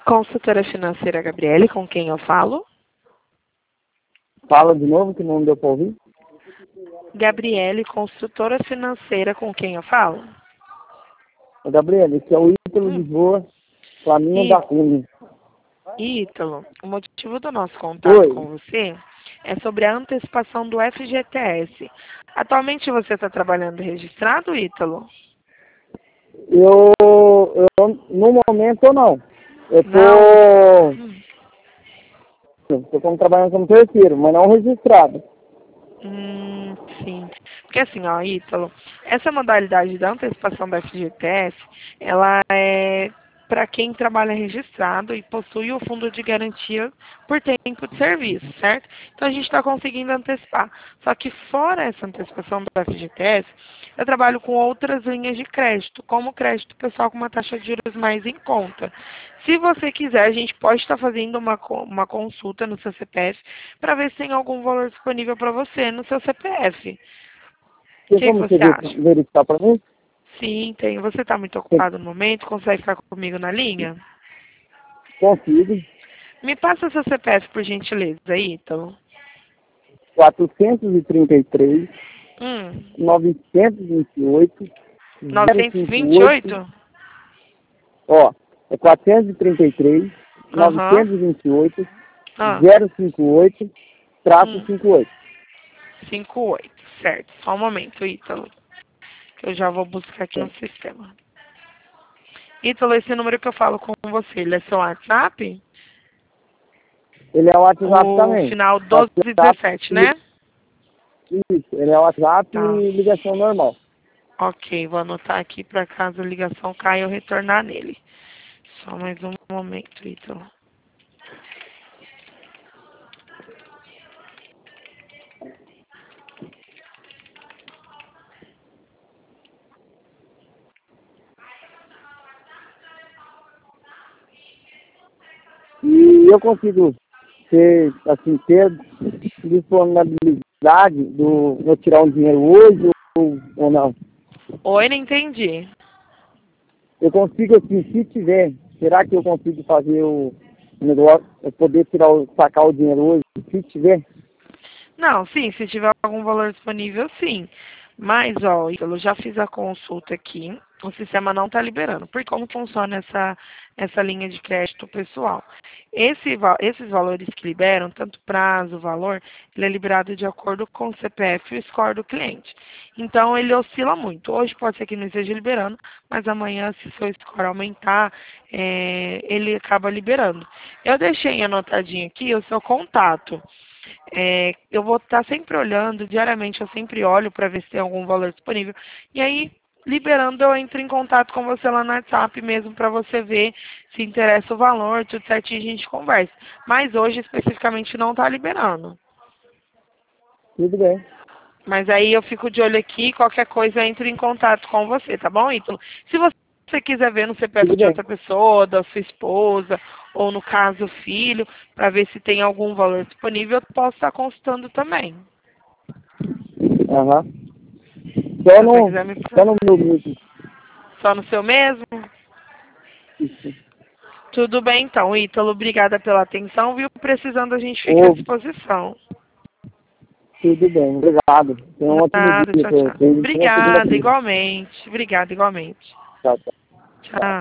Consultora financeira Gabriele, com quem eu falo? Fala de novo que não deu para ouvir. Gabriele, consultora financeira, com quem eu falo? Gabriela, esse é o Ítalo Lisboa, Flaminha da Cunha. Ítalo, o motivo do nosso contato Oi. com você é sobre a antecipação do FGTS. Atualmente você está trabalhando registrado, Ítalo? Eu, no momento, não. Eu Não. tô como trabalhando como terceiro, mas não registrado. Sim. Porque assim, ó, Ítalo, essa modalidade da antecipação da FGTS, ela é para quem trabalha registrado e possui o fundo de garantia por tempo de serviço, certo? Então a gente está conseguindo antecipar. Só que fora essa antecipação da FGTS, eu trabalho com outras linhas de crédito, como crédito pessoal com uma taxa de juros mais em conta. Se você quiser, a gente pode estar fazendo uma consulta no seu CPF para ver se tem algum valor disponível para você no seu CPF. O Tem que como você você acha? verificar para mim? Sim, tem. Você está muito Tem. ocupado no momento? Consegue ficar comigo na linha? Consigo. Me passa seu CPF, por gentileza, Ítalo. 433, Hum, 928, 058. 928? Ó, é 433, Aham. 928, Ah, 058, traço hum, 58. 58. Certo. Só um momento, Ítalo, que eu já vou buscar aqui no sistema. Ítalo, esse número que eu falo com você, ele é seu WhatsApp? Ele é o WhatsApp O também. final WhatsApp, 1217, né? isso, ele é o WhatsApp Tá. e ligação normal. Ok, vou anotar aqui para caso a ligação caia eu retornar nele. Só mais um momento, Ítalo. E eu consigo ter disponibilidade do eu tirar um dinheiro hoje ou não. Oi, não entendi. Eu consigo, assim, se tiver, será que eu consigo fazer o negócio, eu poder sacar o dinheiro hoje, se tiver? Não, sim, se tiver algum valor disponível, sim. Mas, ó, eu já fiz a consulta aqui, o sistema não está liberando. Por como funciona essa linha de crédito pessoal? Esses valores que liberam, tanto prazo, valor, ele é liberado de acordo com o CPF e o score do cliente. Então, ele oscila muito. Hoje pode ser que não esteja liberando, mas amanhã, se seu score aumentar, ele acaba liberando. Eu deixei anotadinho aqui o seu contato. Eu vou estar sempre olhando, diariamente eu sempre olho para ver se tem algum valor disponível. E aí, liberando, eu entro em contato com você lá no WhatsApp mesmo para você ver se interessa o valor, tudo certinho, a gente conversa. Mas hoje, especificamente, não está liberando. Tudo bem. Mas aí eu fico de olho aqui, qualquer coisa eu entro em contato com você, tá bom, Ítalo? Se você quiser ver no CPF Tudo de bem. outra pessoa, da sua esposa, ou no caso filho, para ver se tem algum valor disponível, eu posso estar consultando também. Aham. Se você quiser me Só passar. no meu grupo. Só no seu mesmo? Isso. Tudo bem então, Ítalo. Obrigada pela atenção, viu? Precisando, a gente fica à Ô, disposição. tudo bem, obrigado. Tenha um ótimo Nada, dia tchau, para tchau. vocês. Tenha uma Obrigada, segunda-feira. igualmente. Obrigada, igualmente. Tchau, tchau. Tchau.